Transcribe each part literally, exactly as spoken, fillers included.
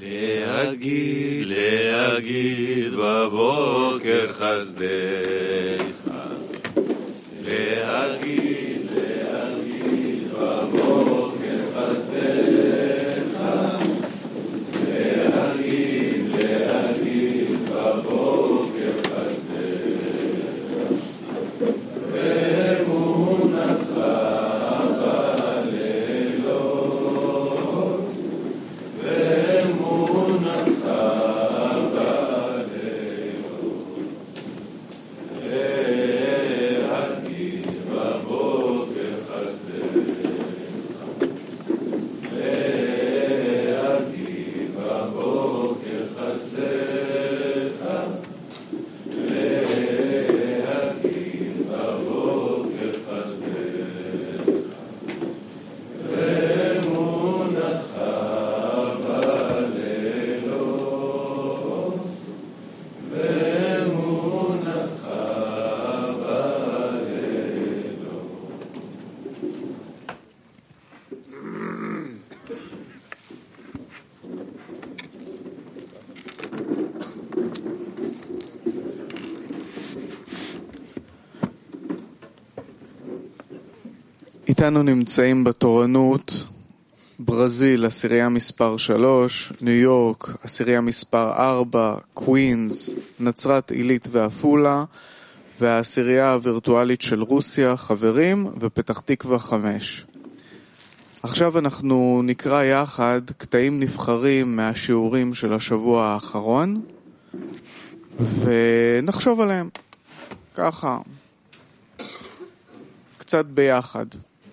להגיד, להגיד בבוקר חסדיך. להגיד, להגיד בבוקר חסדיך. להגיד, להגיד בבוקר חסדיך. ואמונתך בלילות. ואמונתך בלילות. להגיד בבוקר חסדיך. להגיד בבוקר חסדיך. להגיד בבוקר חסדיך. ואמונתך בלילות. ואמונתך בלילות. איתנו נמצאים בתורנות ברזיל, עשירייה מספר שלוש, ניו יורק, עשירייה מספר ארבע, קווינס, נצרת עילית ועפולה, והעשירייה הווירטואלית של רוסיה, חברים, ופתח תקווה חמש. עכשיו אנחנו נקרא יחד קטעים נבחרים מהשיעורים של השבוע האחרון, ונחשוב עליהם, ככה, קצת ביחד.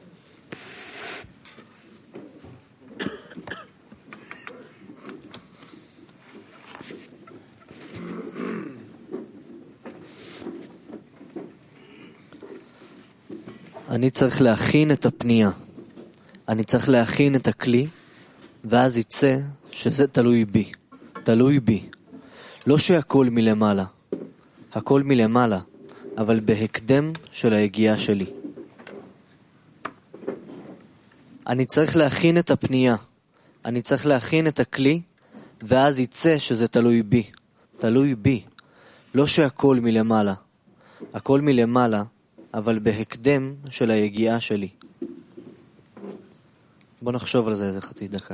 אני צריך להכין את הפנייה, אני צריך להכין את הכלי, ואז יצא שזה תלוי בי, תלוי בי. לא שהכל מלמעלה, הכל מלמעלה, אבל בהקדם של היגיעה שלי. אני צריך להכין את הפנייה, אני צריך להכין את הכלי, ואז יצא שזה תלוי בי, תלוי בי. לא שהכל מלמעלה, הכל מלמעלה, אבל בהקדם של היגיעה שלי. בוא נחשוב על זה איזה חצי דקה.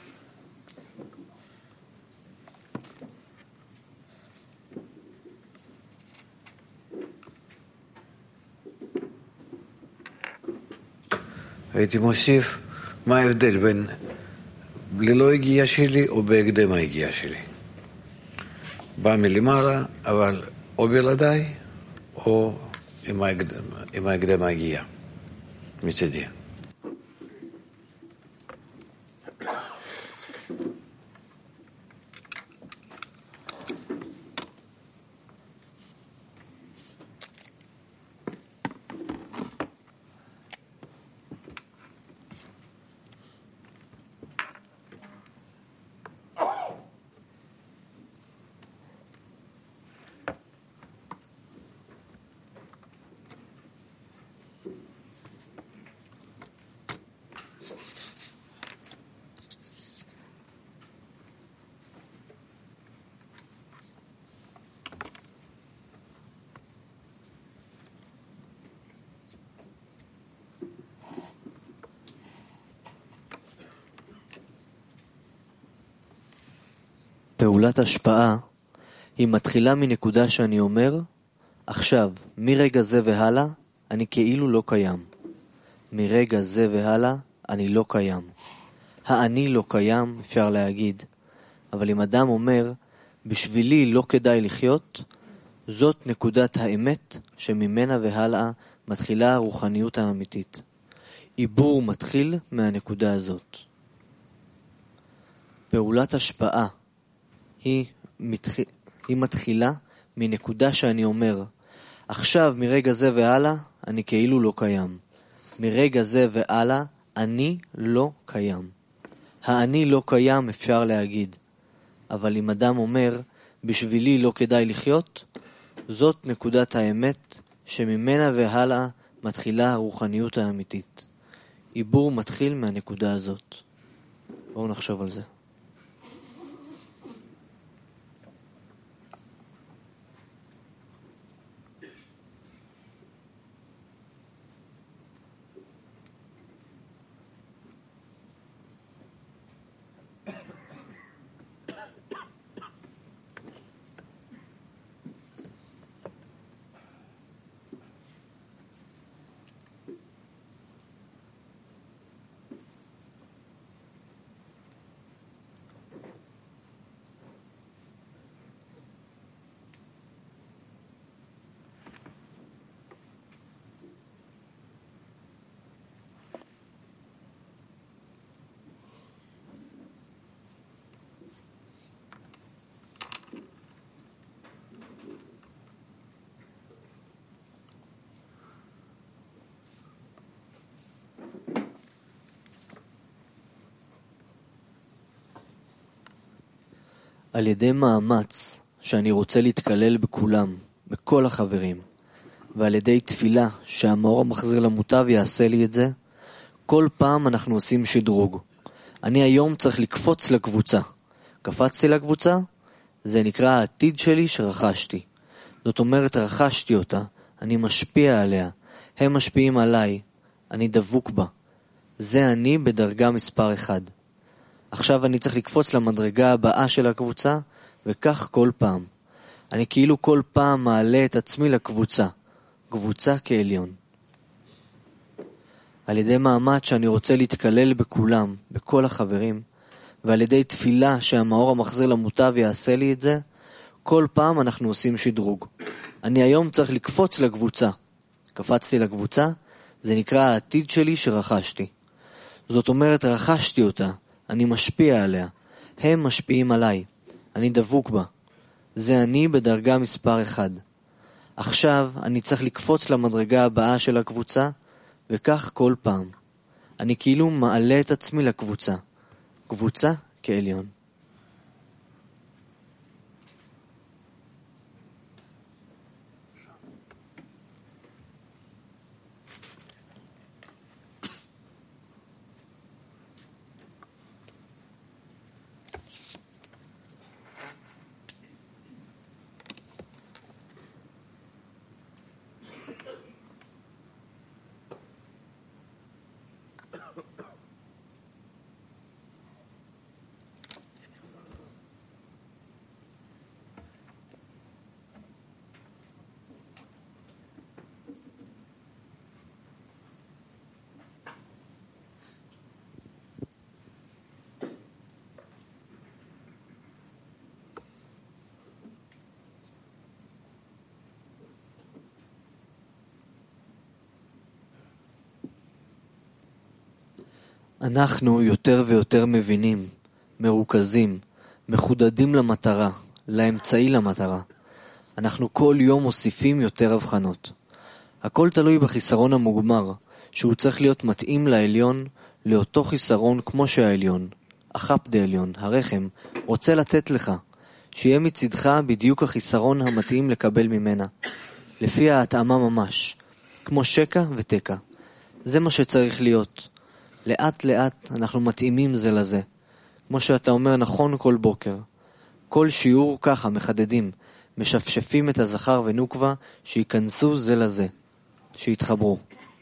הייתי מוסיף מה ההבדל בין ללא הגיעה שלי או בהקדם ההגיעה שלי. בא מלמעלה, אבל או בלעדיי או עם ההקדם, עם ההקדם ההגיעה מצדי. פעולת השפעה היא מתחילה מנקודה שאני אומר, עכשיו, מרגע זה והלאה, אני כאילו לא קיים. מרגע זה והלאה, אני לא קיים. האני לא קיים, אפשר להגיד. אבל אם אדם אומר, בשבילי לא כדאי לחיות, זאת נקודת האמת שממנה והלאה מתחילה הרוחניות האמיתית. עיבור מתחיל מהנקודה הזאת. פעולת השפעה היא, מתח... היא מתחילה מנקודה שאני אומר, עכשיו מרגע זה והלאה אני כאילו לא קיים. מרגע זה והלאה אני לא קיים. האני לא קיים אפשר להגיד. אבל אם אדם אומר, בשבילי לא כדאי לחיות, זאת נקודת האמת שממנה והלאה מתחילה הרוחניות האמיתית. עיבור מתחיל מהנקודה הזאת. בואו נחשוב על זה. על ידי מאמץ שאני רוצה להתקלל בכולם, בכל החברים, ועל ידי תפילה שהמאור המחזיר למוטב יעשה לי את זה, כל פעם אנחנו עושים שדרוג. אני היום צריך לקפוץ לקבוצה. קפצתי לקבוצה, זה נקרא העתיד שלי שרכשתי. זאת אומרת, רכשתי אותה, אני משפיע עליה, הם משפיעים עליי, אני דבוק בה. זה אני בדרגה מספר אחד. עכשיו אני צריך לקפוץ למדרגה הבאה של הקבוצה, וכך כל פעם. אני כאילו כל פעם מעלה את עצמי לקבוצה, קבוצה כעליון. על ידי מאמץ שאני רוצה להתקלל בכולם, בכל החברים, ועל ידי תפילה שהמאור המחזיר למוטב יעשה לי את זה, כל פעם אנחנו עושים שדרוג. אני היום צריך לקפוץ לקבוצה. קפצתי לקבוצה, זה נקרא העתיד שלי שרכשתי. זאת אומרת, רכשתי אותה, אני משפיע עליה, הם משפיעים עליי, אני דבוק בה. זה אני בדרגה מספר אחד. עכשיו אני צריך לקפוץ למדרגה הבאה של הקבוצה, וכך כל פעם. אני כאילו מעלה את עצמי לקבוצה, קבוצה כעליון. אנחנו יותר ויותר מבינים, מרוכזים, מחודדים למטרה, לאמצעי למטרה. אנחנו כל יום מוסיפים יותר הבחנות. הכל תלוי בחיסרון המוגמר, שהוא צריך להיות מתאים לעליון, לאותו חיסרון כמו שהעליון, החפ דעליון, הרחם, רוצה לתת לך, שיהיה מצדך בדיוק החיסרון המתאים לקבל ממנה, לפי ההתאמה ממש, כמו שקע ותקע. זה מה שצריך להיות. לאט לאט אנחנו מתאימים זה לזה. כמו שאתה אומר נכון כל בוקר. כל שיעור ככה מחדדים, משפשפים את הזכר ונוקבה, שיכנסו זה לזה, שיתחברו.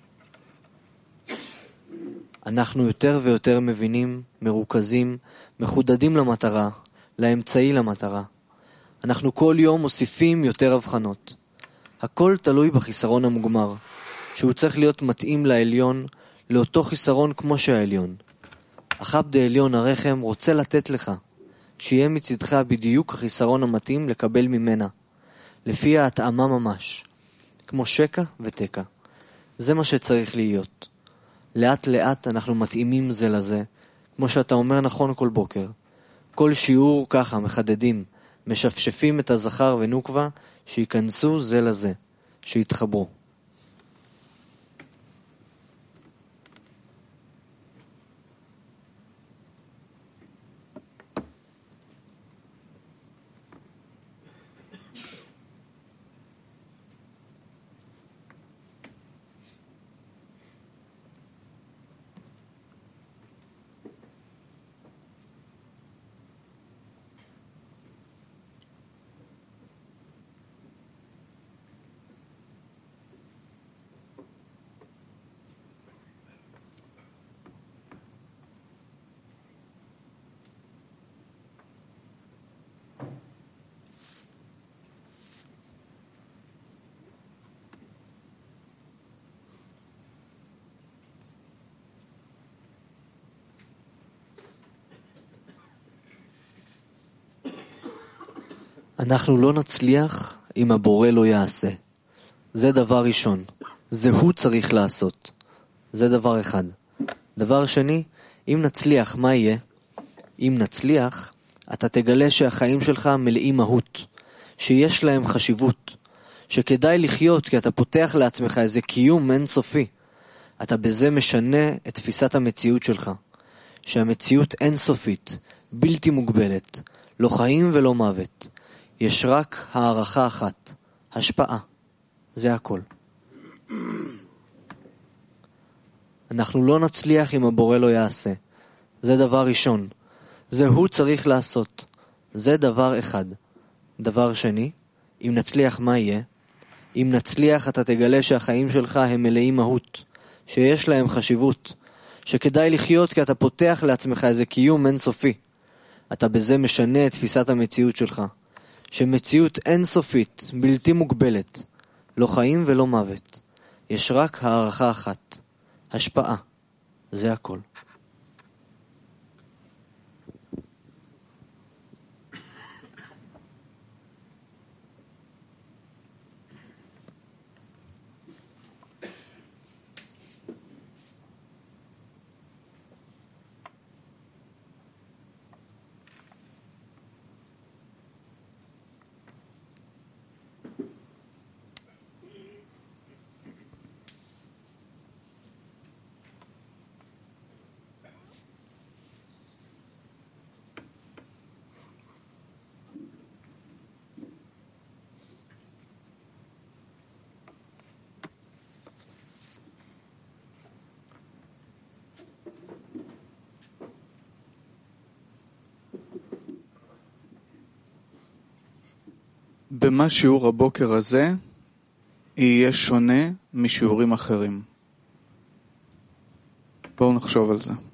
אנחנו יותר ויותר מבינים, מרוכזים, מחודדים למטרה, לאמצעי למטרה. אנחנו כל יום מוסיפים יותר הבחנות. הכל תלוי בחיסרון המוגמר, שהוא צריך להיות מתאים לעליון, לאותו חיסרון כמו שהעליון. החפ דעליון הרחם רוצה לתת לך, שיהיה מצדך בדיוק החיסרון המתאים לקבל ממנה, לפי ההתאמה ממש, כמו שקע ותקע. זה מה שצריך להיות. לאט לאט אנחנו מתאימים זה לזה, כמו שאתה אומר נכון כל בוקר. כל שיעור ככה מחדדים, משפשפים את הזכר ונוקבה, שיכנסו זה לזה, שיתחברו. אנחנו לא נצליח אם הבורא לא יעשה. זה דבר ראשון. זה הוא צריך לעשות. זה דבר אחד. דבר שני, אם נצליח, מה יהיה? אם נצליח, אתה תגלה שהחיים שלך מלאים מהות, שיש להם חשיבות, שכדאי לחיות כי אתה פותח לעצמך איזה קיום אינסופי. אתה בזה משנה את תפיסת המציאות שלך, שהמציאות אינסופית, בלתי מוגבלת, לא חיים ולא מוות. יש רק הערכה אחת, השפעה. זה הכל. אנחנו לא נצליח אם הבורא לא יעשה. זה דבר ראשון. זה הוא צריך לעשות. זה דבר אחד. דבר שני, אם נצליח מה יהיה? אם נצליח אתה תגלה שהחיים שלך הם מלאים מהות, שיש להם חשיבות, שכדאי לחיות כי אתה פותח לעצמך איזה קיום אינסופי. אתה בזה משנה את תפיסת המציאות שלך, שמציאות אינסופית, בלתי מוגבלת, לא חיים ולא מוות. יש רק הערכה אחת, השפעה. זה הכל. במה שיעור הבוקר הזה יהיה שונה משיעורים אחרים? בואו נחשוב על זה.